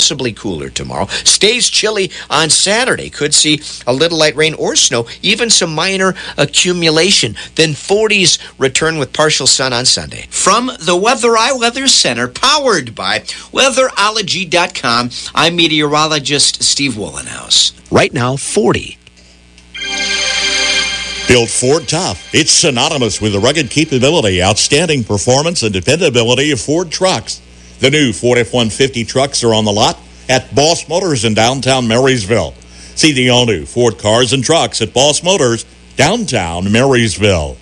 Possibly cooler tomorrow. Stays chilly on Saturday. Could see a little light rain or snow, even some minor accumulation. Then 40s return with partial sun on Sunday. From the Weather Weather Center, powered by weatherology.com, I'm meteorologist Steve Wollenhaus. Right now, 40. Built Ford Tough. It's synonymous with the rugged capability, outstanding performance, and dependability of Ford trucks. The new Ford F-150 trucks are on the lot at Boss Motors in downtown Marysville. See the all-new Ford cars and trucks at Boss Motors, downtown Marysville.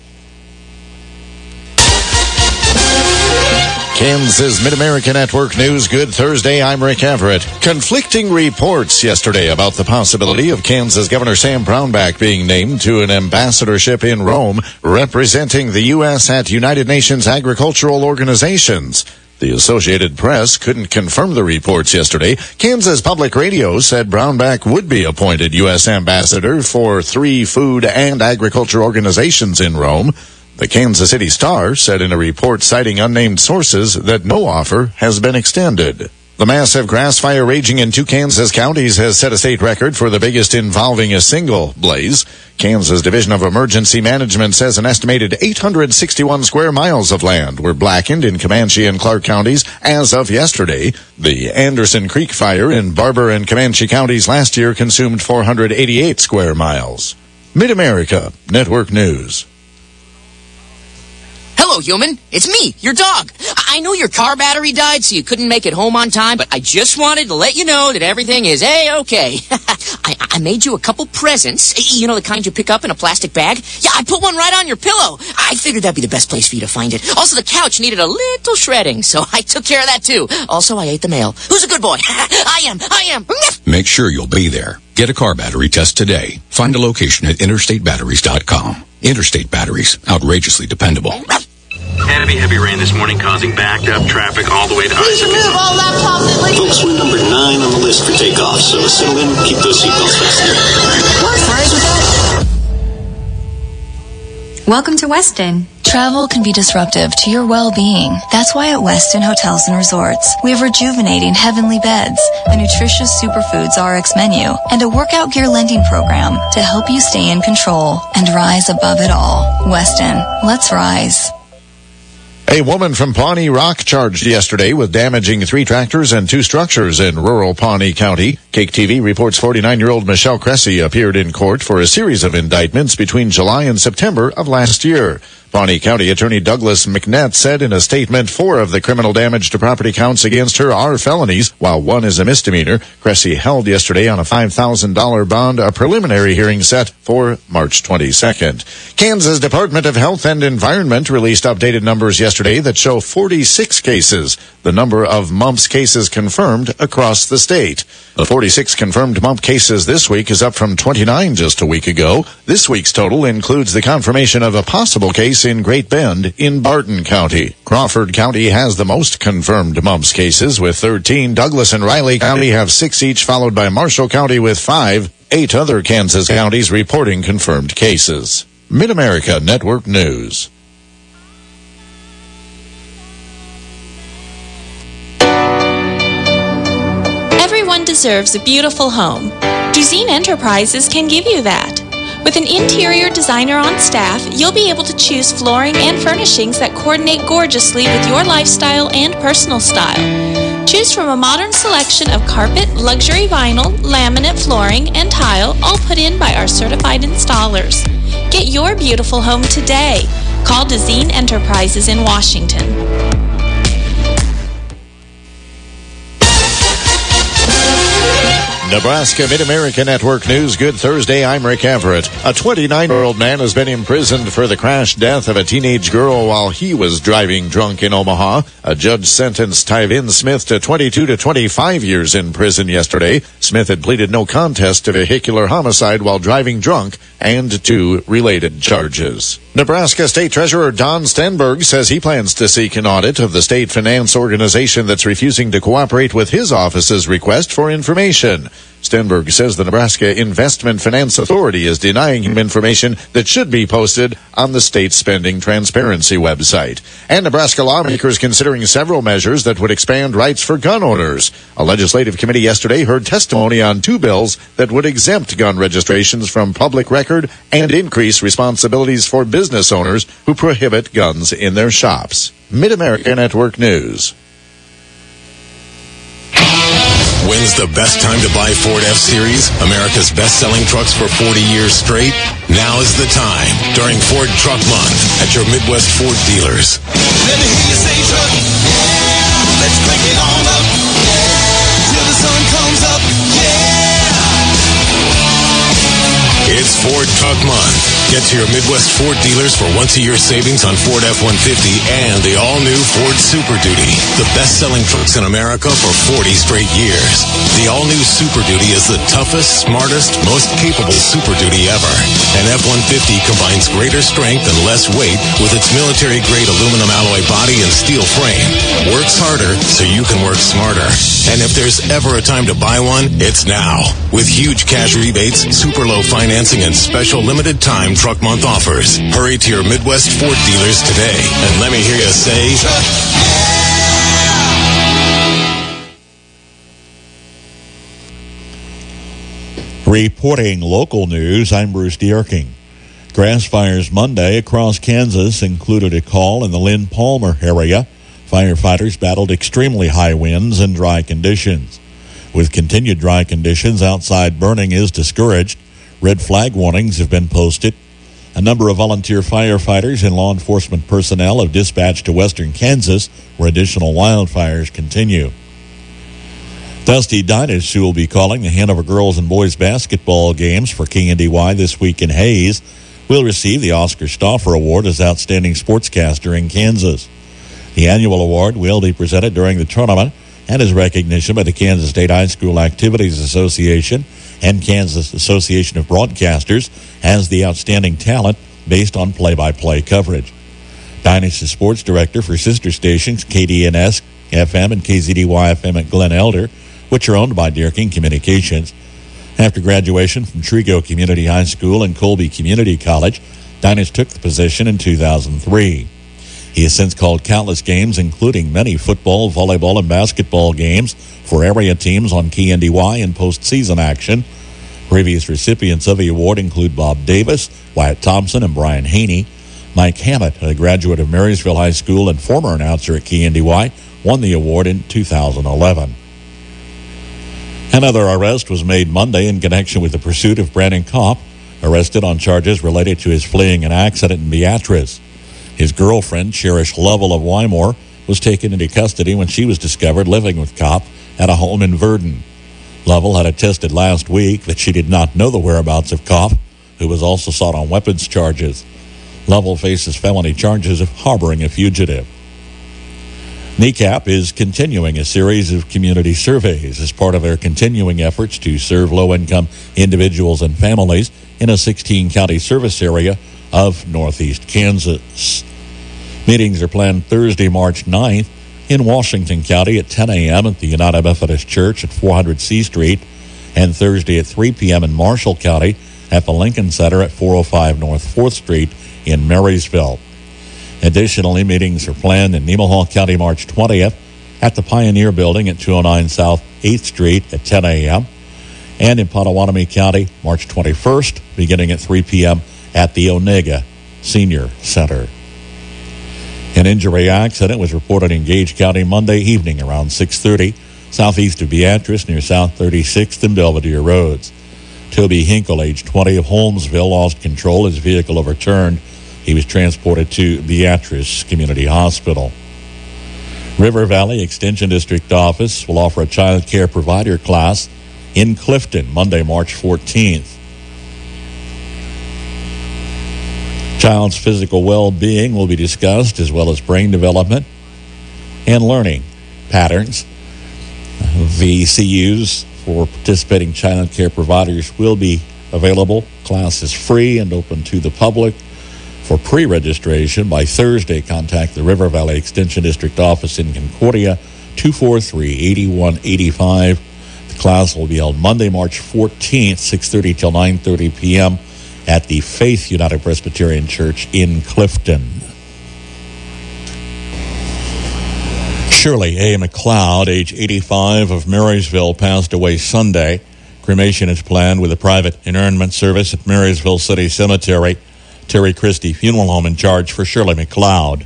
Kansas Mid-America Network News. Good Thursday. I'm Rick Everett. Conflicting reports yesterday about the possibility of Kansas Governor Sam Brownback being named to an ambassadorship in Rome representing the U.S. at United Nations Agricultural Organizations. The Associated Press couldn't confirm the reports yesterday. Kansas Public Radio said Brownback would be appointed U.S. ambassador for 3 food and agriculture organizations in Rome. The Kansas City Star said in a report citing unnamed sources that no offer has been extended. The massive grass fire raging in 2 Kansas counties has set a state record for the biggest involving a single blaze. Kansas Division of Emergency Management says an estimated 861 square miles of land were blackened in Comanche and Clark counties as of yesterday. The Anderson Creek fire in Barber and Comanche counties last year consumed 488 square miles. Mid-America Network News. Hello, human. It's me, your dog. I know your car battery died, so you couldn't make it home on time, but I just wanted to let you know that everything is A-okay. I made you a couple presents. You know, the kind you pick up in a plastic bag? Yeah, I put one right on your pillow. I figured that'd be the best place for you to find it. Also, the couch needed a little shredding, so I took care of that, too. Also, I ate the mail. Who's a good boy? I am. Make sure you'll be there. Get a car battery test today. Find a location at interstatebatteries.com. Interstate Batteries. Outrageously dependable. Heavy rain this morning causing backed up traffic all the way to Please remove all laptops and Folks, we're number 9 on the list for takeoff, so settle in, keep those seatbelts fastened. What fries with that? Welcome to Westin. Travel can be disruptive to your well-being. That's why at Westin Hotels and Resorts, we have rejuvenating heavenly beds, a nutritious superfoods RX menu, and a workout gear lending program to help you stay in control and rise above it all. Westin, let's rise. A woman from Pawnee Rock charged yesterday with damaging 3 tractors and 2 structures in rural Pawnee County. Cake TV reports 49-year-old Michelle Cressy appeared in court for a series of indictments between July and September of last year. Pawnee County Attorney Douglas McNett said in a statement 4 of the criminal damage to property counts against her are felonies, while 1 is a misdemeanor. Cressy held yesterday on a $5,000 bond, a preliminary hearing set for March 22nd. Kansas Department of Health and Environment released updated numbers yesterday that show 46 cases, the number of mumps cases confirmed across the state. The 46 confirmed mump cases this week is up from 29 just a week ago. This week's total includes the confirmation of a possible case in Great Bend in Barton County. Crawford County has the most confirmed mumps cases with 13. Douglas and Riley County have 6 each, followed by Marshall County with 5. 8 other Kansas counties reporting confirmed cases. Mid-America Network News. Everyone deserves a beautiful home. Duzine Enterprises can give you that. With an interior designer on staff, you'll be able to choose flooring and furnishings that coordinate gorgeously with your lifestyle and personal style. Choose from a modern selection of carpet, luxury vinyl, laminate flooring, and tile, all put in by our certified installers. Get your beautiful home today. Call Duzine Enterprises in Washington. Nebraska Mid-America Network News. Good Thursday. I'm Rick Everett. A 29-year-old man has been imprisoned for the crash death of a teenage girl while he was driving drunk in Omaha. A judge sentenced Tyvin Smith to 22 to 25 years in prison yesterday. Smith had pleaded no contest to vehicular homicide while driving drunk and 2 related charges. Nebraska State Treasurer Don Stenberg says he plans to seek an audit of the state finance organization that's refusing to cooperate with his office's request for information. Stenberg says the Nebraska Investment Finance Authority is denying him information that should be posted on the state's spending transparency website. And Nebraska lawmakers considering several measures that would expand rights for gun owners. A legislative committee yesterday heard testimony on 2 bills that would exempt gun registrations from public record and increase responsibilities for business owners who prohibit guns in their shops. Mid-America Network News. When's the best time to buy Ford F-Series? America's best-selling trucks for 40 years straight? Now is the time during Ford Truck Month at your Midwest Ford dealers. Let me hear you say truck. Yeah, let's crank it on up. Yeah, till the sun comes up. Yeah. It's Ford Truck Month. Get to your Midwest Ford dealers for once-a-year savings on Ford F-150 and the all-new Ford Super Duty, the best-selling trucks in America for 40 straight years. The all-new Super Duty is the toughest, smartest, most capable Super Duty ever. An F-150 combines greater strength and less weight with its military-grade aluminum alloy body and steel frame. Works harder so you can work smarter. And if there's ever a time to buy one, it's now. With huge cash rebates, super low financing, and special limited-time Truck Month offers. Hurry to your Midwest Ford dealers today. And let me hear you say... Reporting local news, I'm Bruce Dierking. Grass fires Monday across Kansas included a call in the Lynn Palmer area. Firefighters battled extremely high winds and dry conditions. With continued dry conditions, outside burning is discouraged. Red flag warnings have been posted. A number of volunteer firefighters and law enforcement personnel have dispatched to western Kansas, where additional wildfires continue. Dusty Dinas, who will be calling the Hanover girls and boys basketball games for KNDY this week in Hayes, will receive the Oscar Stauffer Award as Outstanding Sportscaster in Kansas. The annual award will be presented during the tournament and is recognition by the Kansas State High School Activities Association and Kansas Association of Broadcasters as the outstanding talent based on play-by-play coverage. Dinas is sports director for sister stations KDNS FM and KZDY FM at Glen Elder, which are owned by Dierking Communications. After graduation from Trigo Community High School and Colby Community College, Dinas took the position in 2003. He has since called countless games, including many football, volleyball, and basketball games for area teams on KNDY and postseason action. Previous recipients of the award include Bob Davis, Wyatt Thompson, and Brian Haney. Mike Hammett, a graduate of Marysville High School and former announcer at KNDY, won the award in 2011. Another arrest was made Monday in connection with the pursuit of Brandon Kopp, arrested on charges related to his fleeing an accident in Beatrice. His girlfriend, Cherish Lovell of Wymore, was taken into custody when she was discovered living with Kopp at a home in Verdon. Lovell had attested last week that she did not know the whereabouts of Kopp, who was also sought on weapons charges. Lovell faces felony charges of harboring a fugitive. NECAP is continuing a series of community surveys as part of their continuing efforts to serve low-income individuals and families in a 16-county service area of northeast Kansas. Meetings are planned Thursday, March 9th in Washington County at 10 a.m. at the United Methodist Church at 400 C Street, and Thursday at 3 p.m. in Marshall County at the Lincoln Center at 405 North 4th Street in Marysville. Additionally, meetings are planned in Nemaha County March 20th at the Pioneer Building at 209 South 8th Street at 10 a.m. and in Potawatomi County March 21st beginning at 3 p.m. at the Onega Senior Center. An injury accident was reported in Gage County Monday evening around 6:30 southeast of Beatrice near South 36th and Belvedere Roads. Toby Hinkle, age 20, of Holmesville, lost control. His vehicle overturned. He was transported to Beatrice Community Hospital. River Valley Extension District Office will offer a child care provider class in Clifton Monday, March 14th. Child's physical well-being will be discussed, as well as brain development and learning patterns. The CUs for participating child care providers will be available. Class is free and open to the public. For pre-registration, by Thursday, contact the River Valley Extension District Office in Concordia, 243-8185. The Class will be held Monday, March 14th, 6:30 till 9:30 p.m. at the Faith United Presbyterian Church in Clifton. Shirley A. McLeod, age 85, of Marysville, passed away Sunday. Cremation is planned with a private interment service at Marysville City Cemetery. Terry Christie Funeral Home in charge for Shirley McLeod.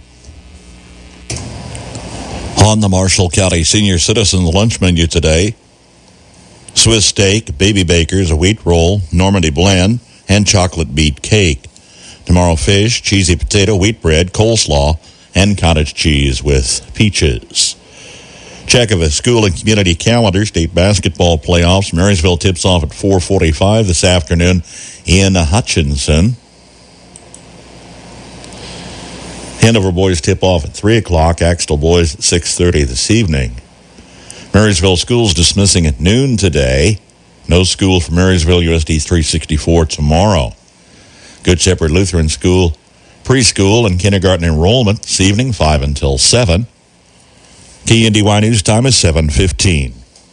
On the Marshall County Senior Citizen lunch menu today, Swiss steak, baby bakers, a wheat roll, Normandy blend, and chocolate beet cake. Tomorrow, fish, cheesy potato, wheat bread, coleslaw, and cottage cheese with peaches. Check of a school and community calendar. State basketball playoffs. Marysville tips off at 4:45 this afternoon in Hutchinson. Hanover boys tip off at 3 o'clock. Axtell boys at 6:30 this evening. Marysville schools dismissing at noon today. No school for Marysville USD 364 tomorrow. Good Shepherd Lutheran School preschool and kindergarten enrollment this evening, 5 until 7. KNDY News time is 7:15.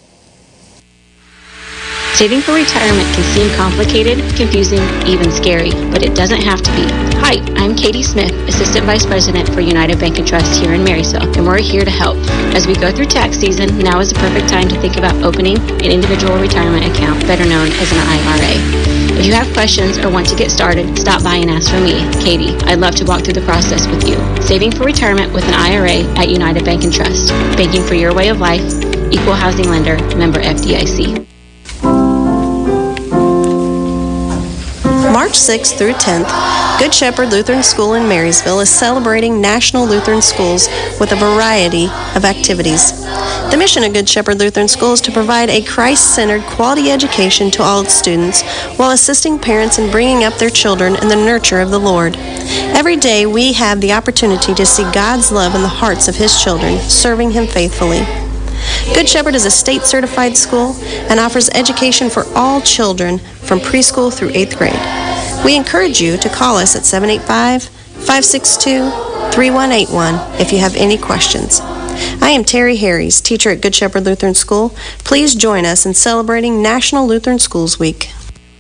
Saving for retirement can seem complicated, confusing, even scary, but it doesn't have to be. Hi, I'm Katie Smith, Assistant Vice President for United Bank & Trust here in Marysville, and we're here to help. As we go through tax season, now is the perfect time to think about opening an individual retirement account, better known as an IRA. If you have questions or want to get started, stop by and ask for me, Katie. I'd love to walk through the process with you. Saving for retirement with an IRA at United Bank & Trust. Banking for your way of life. Equal housing lender. Member FDIC. March 6th through 10th, Good Shepherd Lutheran School in Marysville is celebrating National Lutheran Schools with a variety of activities. The mission of Good Shepherd Lutheran School is to provide a Christ-centered quality education to all its students while assisting parents in bringing up their children in the nurture of the Lord. Every day we have the opportunity to see God's love in the hearts of His children, serving Him faithfully. Good Shepherd is a state-certified school and offers education for all children from preschool through 8th grade. We encourage you to call us at 785-562-3181 if you have any questions. I am Terry Harries, teacher at Good Shepherd Lutheran School. Please join us in celebrating National Lutheran Schools Week.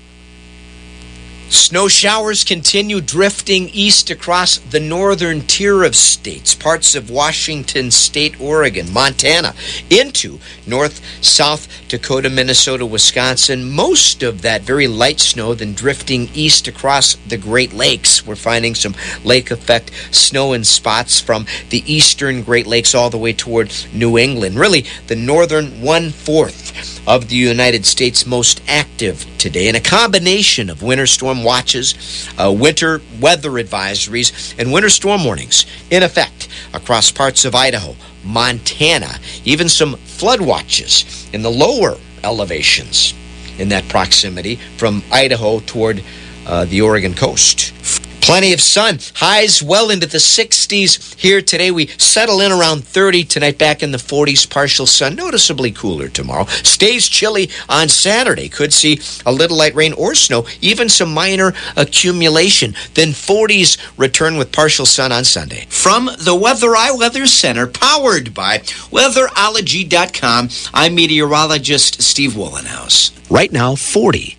Snow showers continue drifting east across the northern tier of states, parts of Washington State, Oregon, Montana, into North, South Dakota, Minnesota, Wisconsin. Most of that very light snow then drifting east across the Great Lakes. We're finding some lake effect snow in spots from the eastern Great Lakes all the way toward New England. Really, the northern 1/4 of the United States most active today, and a combination of winter storm watches, winter weather advisories, and winter storm warnings in effect across parts of Idaho, Montana, even some flood watches in the lower elevations in that proximity from Idaho toward the Oregon coast. Plenty of sun. Highs well into the 60s here today. We settle in around 30 tonight, back in the 40s. Partial sun, noticeably cooler tomorrow. Stays chilly on Saturday. Could see a little light rain or snow, even some minor accumulation. Then 40s return with partial sun on Sunday. From the Weather Eye Weather Center, powered by weatherology.com, I'm meteorologist Steve Wollenhaus. Right now, 40.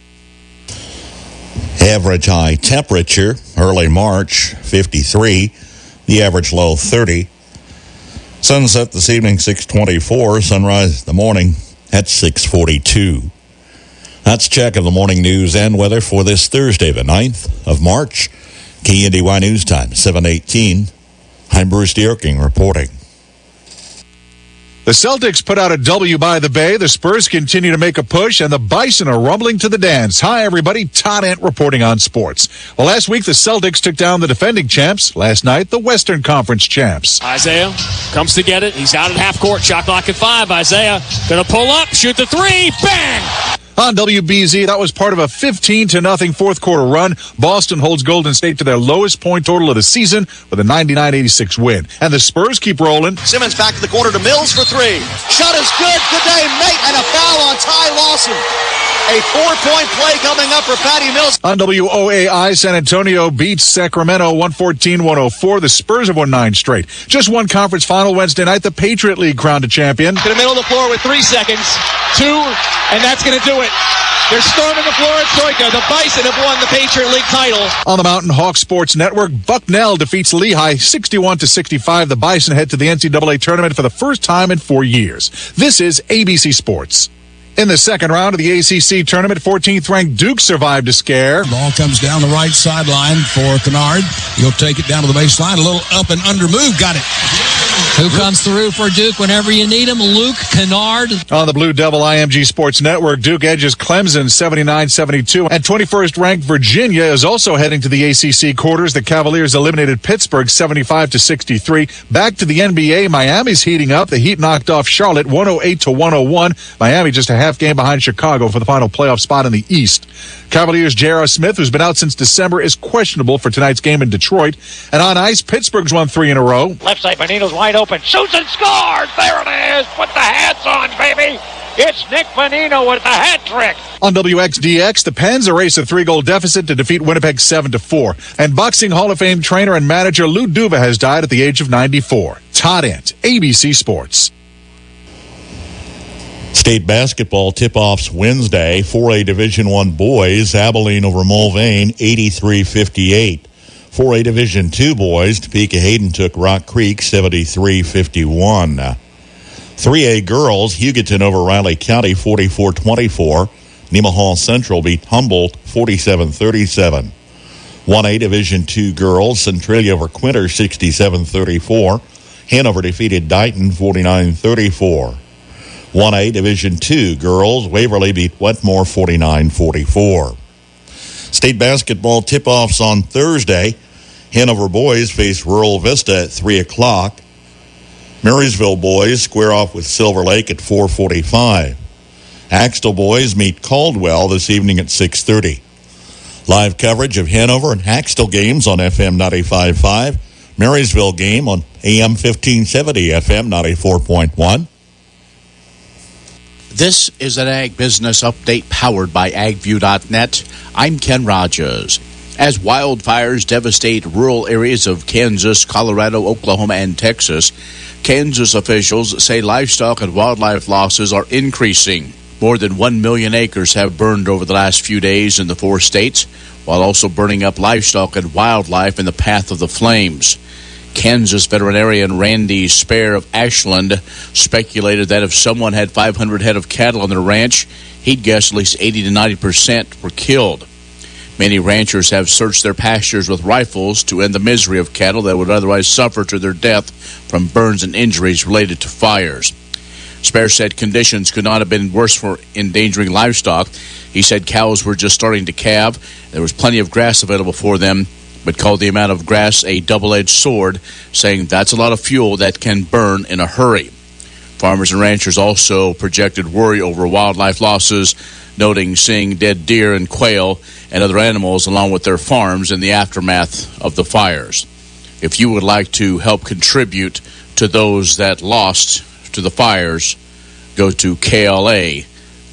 Average high temperature, early March, 53. The average low, 30. Sunset this evening, 6:24. Sunrise the morning at 6:42. That's a check of the morning news and weather for this Thursday, the 9th of March. KNDY News Time, 7:18. I'm Bruce Dierking reporting. The Celtics put out a W by the Bay. The Spurs continue to make a push, and the Bison are rumbling to the dance. Hi, everybody. Todd Ant reporting on sports. Well, last week, the Celtics took down the defending champs. Last night, the Western Conference champs. Isaiah comes to get it. He's out at half court. Shot clock at 5. Isaiah going to pull up, shoot the three. Bang! On WBZ, that was part of a 15-0 fourth quarter run. Boston holds Golden State to their lowest point total of the season with a 99-86 win. And the Spurs keep rolling. Simmons back to the corner to Mills for three. Shot is good. Good day, mate. And a foul on Ty Lawson. A 4-point play coming up for Patty Mills. On WOAI, San Antonio beats Sacramento 114-104. The Spurs have won 9 straight. Just one conference final Wednesday night. The Patriot League crowned a champion. In the middle of the floor with 3 seconds. 2, and that's going to do it. They're storming the floor at Troika. The Bison have won the Patriot League title. On the Mountain Hawk Sports Network, Bucknell defeats Lehigh 61-65. The Bison head to the NCAA tournament for the first time in 4 years. This is ABC Sports. In the second round of the ACC tournament, 14th-ranked Duke survived a scare. Ball comes down the right sideline for Kennard. He'll take it down to the baseline. A little up and under move. Got it. Who comes through for Duke whenever you need him? Luke Kennard. On the Blue Devil IMG Sports Network, Duke edges Clemson 79-72. And 21st-ranked Virginia is also heading to the ACC quarters. The Cavaliers eliminated Pittsburgh 75-63. Back to the NBA, Miami's heating up. The Heat knocked off Charlotte 108-101. Miami just a half game behind Chicago for the final playoff spot in the East. Cavaliers' J.R. Smith, who's been out since December, is questionable for tonight's game in Detroit. And on ice, Pittsburgh's won 3 in a row. Left side, Bonino's wide open. Shoots and scores! There it is! Put the hats on, baby! It's Nick Bonino with the hat trick. On WXDX, the Pens erase a 3-goal deficit to defeat Winnipeg 7-4. And Boxing Hall of Fame trainer and manager Lou Duva has died at the age of 94. Todd Ent, ABC Sports. State basketball tip-offs Wednesday. 4A Division I boys, Abilene over Mulvane, 83-58. 4A Division II boys, Topeka Hayden took Rock Creek, 73-51. 3A girls, Hugoton over Riley County, 44-24. Nemaha Central beat Humboldt, 47-37. 1A Division II girls, Centralia over Quinter, 67-34. Hanover defeated Dighton, 49-34. 1A Division II girls, Waverly beat Wetmore 49-44. State basketball tip-offs on Thursday. Hanover boys face Rural Vista at 3 o'clock. Marysville boys square off with Silver Lake at 4:45. Axtell boys meet Caldwell this evening at 6:30. Live coverage of Hanover and Axtell games on FM 95.5. Marysville game on AM 1570, FM 94.1. This is an Ag Business Update powered by AgView.net. I'm Ken Rogers. As wildfires devastate rural areas of Kansas, Colorado, Oklahoma, and Texas, Kansas officials say livestock and wildlife losses are increasing. More than 1 million acres have burned over the last few days in the 4 states, while also burning up livestock and wildlife in the path of the flames. Kansas veterinarian Randy Spare of Ashland speculated that if someone had 500 head of cattle on their ranch, he'd guess at least 80 to 90% were killed. Many ranchers have searched their pastures with rifles to end the misery of cattle that would otherwise suffer to their death from burns and injuries related to fires. Spare said conditions could not have been worse for endangering livestock. He said cows were just starting to calve. There was plenty of grass available for them, but called the amount of grass a double-edged sword, saying that's a lot of fuel that can burn in a hurry. Farmers and ranchers also projected worry over wildlife losses, noting seeing dead deer and quail and other animals along with their farms in the aftermath of the fires. If you would like to help contribute to those that lost to the fires, go to KLA.org.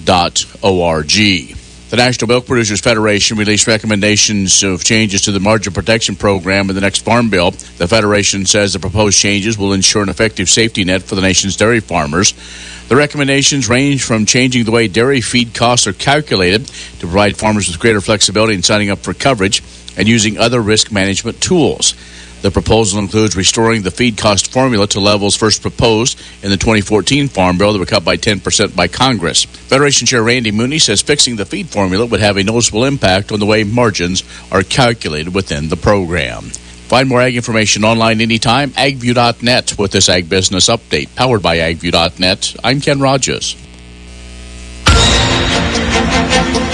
The National Milk Producers Federation released recommendations of changes to the margin protection program in the next farm bill. The Federation says the proposed changes will ensure an effective safety net for the nation's dairy farmers. The recommendations range from changing the way dairy feed costs are calculated to provide farmers with greater flexibility in signing up for coverage and using other risk management tools. The proposal includes restoring the feed cost formula to levels first proposed in the 2014 Farm Bill that were cut by 10% by Congress. Federation Chair Randy Mooney says fixing the feed formula would have a noticeable impact on the way margins are calculated within the program. Find more ag information online anytime, agview.net, with this Ag Business Update, powered by agview.net. I'm Ken Rogers.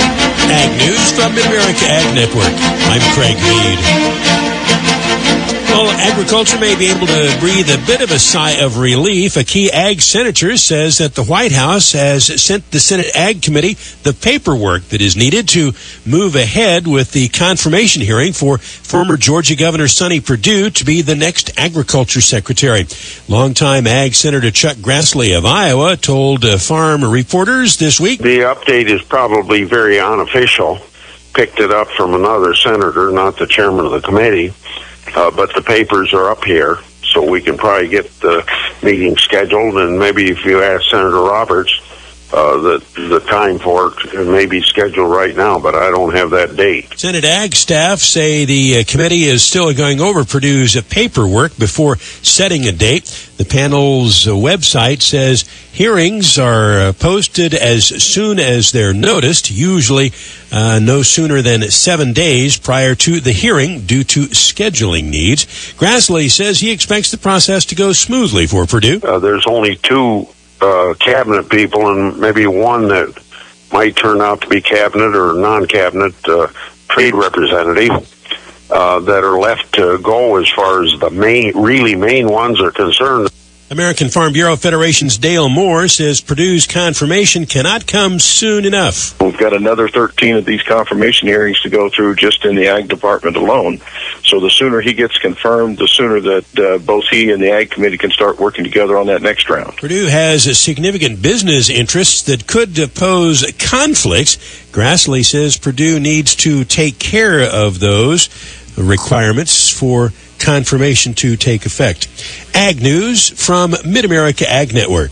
Ag News from Mid-America Ag Network. I'm Craig Mead. Well, agriculture may be able to breathe a bit of a sigh of relief. A key ag senator says that the White House has sent the Senate Ag Committee the paperwork that is needed to move ahead with the confirmation hearing for former Georgia Governor Sonny Perdue to be the next agriculture secretary. Longtime ag Senator Chuck Grassley of Iowa told farm reporters this week, the update is probably very unofficial. Picked it up from another senator, not the chairman of the committee. But the papers are up here, so we can probably get the meeting scheduled, and maybe if you ask Senator Roberts, the time for it may be scheduled right now, but I don't have that date. Senate Ag staff say the committee is still going over Perdue's paperwork before setting a date. The panel's website says hearings are posted as soon as they're noticed, usually no sooner than 7 days prior to the hearing due to scheduling needs. Grassley says he expects the process to go smoothly for Perdue. There's only two cabinet people and maybe one that might turn out to be cabinet or non-cabinet trade representative that are left to go as far as the main ones are concerned. American Farm Bureau Federation's Dale Moore says Perdue's confirmation cannot come soon enough. We've got another 13 of these confirmation hearings to go through just in the Ag Department alone. So the sooner he gets confirmed, the sooner that both he and the Ag Committee can start working together on that next round. Perdue has significant business interests that could pose conflicts. Grassley says Perdue needs to take care of those requirements for confirmation to take effect. Ag News from Mid-America Ag Network.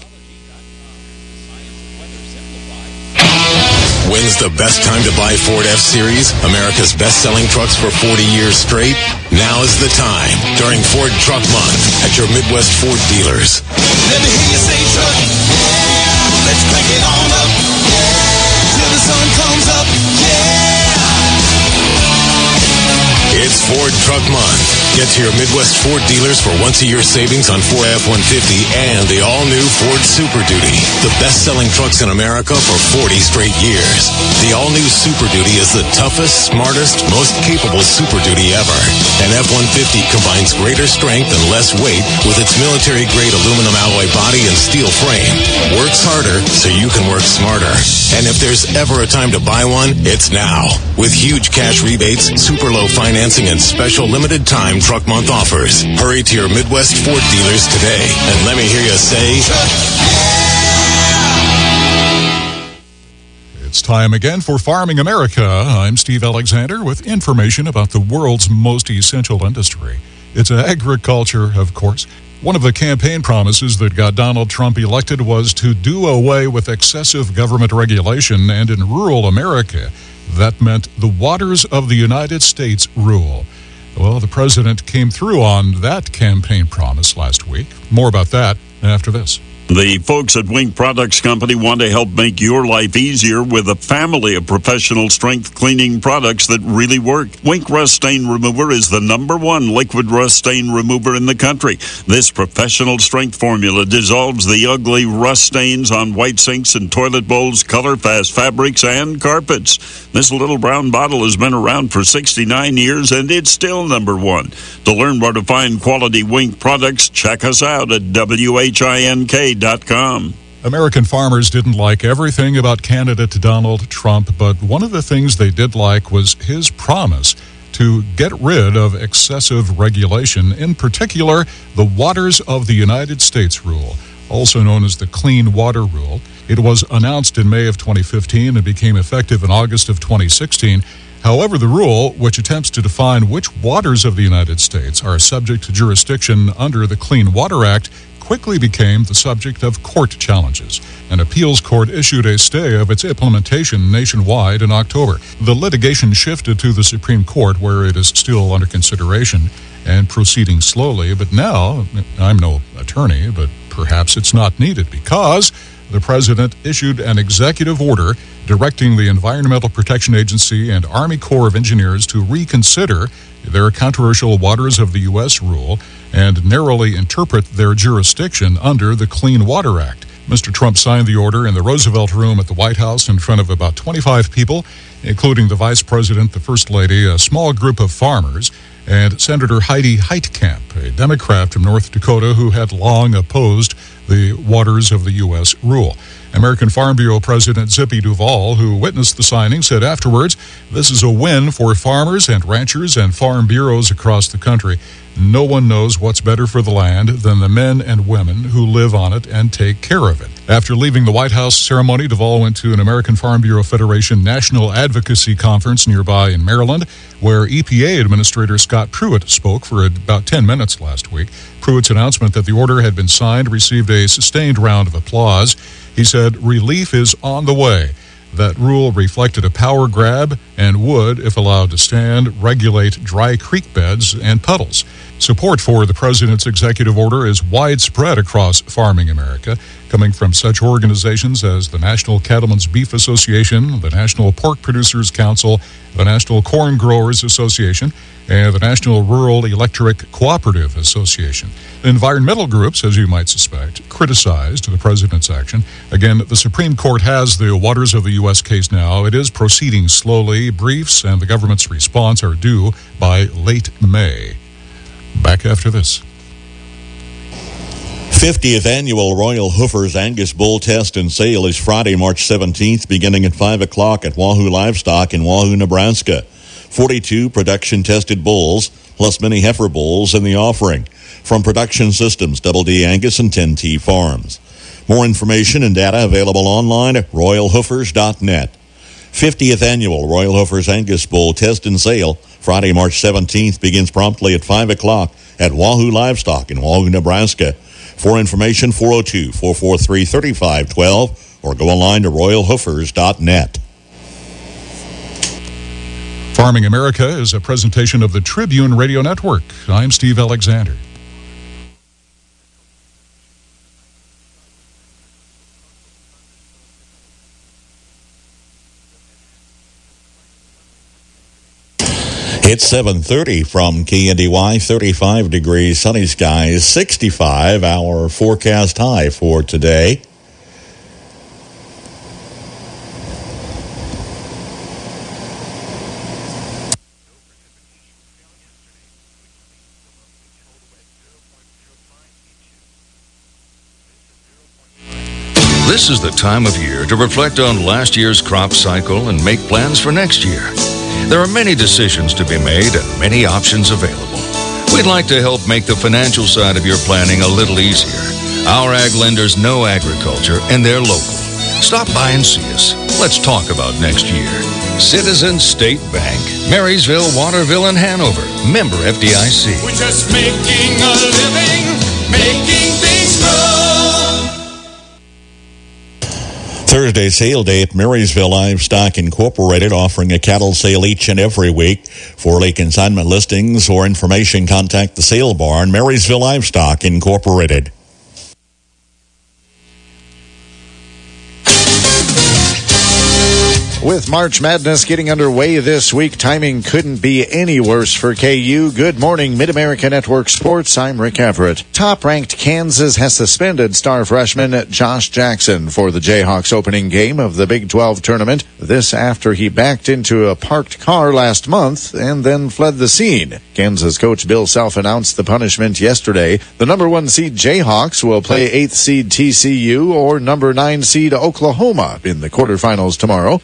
When's the best time to buy Ford F-Series? America's best-selling trucks for 40 years straight? Now is the time during Ford Truck Month at your Midwest Ford dealers. Let me hear you say truck. Yeah, let's crank it on up. Yeah, till the sun comes up. Yeah. It's Ford Truck Month. Get to your Midwest Ford dealers for once-a-year savings on Ford F-150 and the all-new Ford Super Duty, the best-selling trucks in America for 40 straight years. The all-new Super Duty is the toughest, smartest, most capable Super Duty ever. An F-150 combines greater strength and less weight with its military-grade aluminum alloy body and steel frame. Works harder so you can work smarter. And if there's ever a time to buy one, it's now. With huge cash rebates, super low financing, and special limited time Truck Month offers. Hurry to your Midwest Ford dealers today. And let me hear you say... It's time again for Farming America. I'm Steve Alexander with information about the world's most essential industry. It's agriculture, of course. One of the campaign promises that got Donald Trump elected was to do away with excessive government regulation, and in rural America, that meant the Waters of the United States rule. Well, the president came through on that campaign promise last week. More about that after this. The folks at Wink Products Company want to help make your life easier with a family of professional strength cleaning products that really work. Wink Rust Stain Remover is the #1 liquid rust stain remover in the country. This professional strength formula dissolves the ugly rust stains on white sinks and toilet bowls, color-fast fabrics, and carpets. This little brown bottle has been around for 69 years, and it's still #1. To learn where to find quality Wink products, check us out at WHINK.com. American farmers didn't like everything about candidate Donald Trump, but one of the things they did like was his promise to get rid of excessive regulation, in particular, the Waters of the United States rule, also known as the Clean Water Rule. It was announced in May of 2015 and became effective in August of 2016. However, the rule, which attempts to define which waters of the United States are subject to jurisdiction under the Clean Water Act, quickly became the subject of court challenges. An appeals court issued a stay of its implementation nationwide in October. The litigation shifted to the Supreme Court, where it is still under consideration and proceeding slowly. But now, I'm no attorney, but perhaps it's not needed, because the president issued an executive order directing the Environmental Protection Agency and Army Corps of Engineers to reconsider their controversial Waters of the U.S. rule and narrowly interpret their jurisdiction under the Clean Water Act. Mr. Trump signed the order in the Roosevelt Room at the White House in front of about 25 people, including the Vice President, the First Lady, a small group of farmers, and Senator Heidi Heitkamp, a Democrat from North Dakota who had long opposed the waters of the U.S. rule. American Farm Bureau President Zippy Duvall, who witnessed the signing, said afterwards, "This is a win for farmers and ranchers and farm bureaus across the country. No one knows what's better for the land than the men and women who live on it and take care of it." After leaving the White House ceremony, Duvall went to an American Farm Bureau Federation National Advocacy Conference nearby in Maryland, where EPA Administrator Scott Pruitt spoke for about 10 minutes last week. Pruitt's announcement that the order had been signed received a sustained round of applause. He said, "Relief is on the way." That rule reflected a power grab and would, if allowed to stand, regulate dry creek beds and puddles. Support for the president's executive order is widespread across farming America, coming from such organizations as the National Cattlemen's Beef Association, the National Pork Producers Council, the National Corn Growers Association, and the National Rural Electric Cooperative Association. Environmental groups, as you might suspect, criticized the president's action. Again, the Supreme Court has the waters of the U.S. case now. It is proceeding slowly. Briefs and the government's response are due by late May. Back after this. 50th Annual Royal Hoofers Angus Bull Test and Sale is Friday, March 17th, beginning at 5 o'clock at Wahoo Livestock in Wahoo, Nebraska. 42 production-tested bulls, plus many heifer bulls in the offering from Production Systems, Double D Angus, and 10T Farms. More information and data available online at royalhoofers.net. 50th Annual Royal Hoofers Angus Bull Test and Sale, Friday, March 17th, begins promptly at 5 o'clock at Wahoo Livestock in Wahoo, Nebraska. For information, 402-443-3512 or go online to royalhoofers.net. Farming America is a presentation of the Tribune Radio Network. I'm Steve Alexander. It's 7:30 from KNDY, 35 degrees, sunny skies, 65, our forecast high for today. This is the time of year to reflect on last year's crop cycle and make plans for next year. There are many decisions to be made and many options available. We'd like to help make the financial side of your planning a little easier. Our ag lenders know agriculture and they're local. Stop by and see us. Let's talk about next year. Citizens State Bank, Marysville, Waterville, and Hanover. Member FDIC. We're just making a living, making things grow. Thursday sale day at Marysville Livestock Incorporated, offering a cattle sale each and every week. For late consignment listings or information, contact the sale barn, Marysville Livestock Incorporated. With March Madness getting underway this week, timing couldn't be any worse for KU. Good morning, Mid-America Network Sports. I'm Rick Everett. Top-ranked Kansas has suspended star freshman Josh Jackson for the Jayhawks opening game of the Big 12 tournament. This after he backed into a parked car last month and then fled the scene. Kansas coach Bill Self announced the punishment yesterday. The number 1 seed Jayhawks will play 8th seed TCU or number 9 seed Oklahoma in the quarterfinals tomorrow.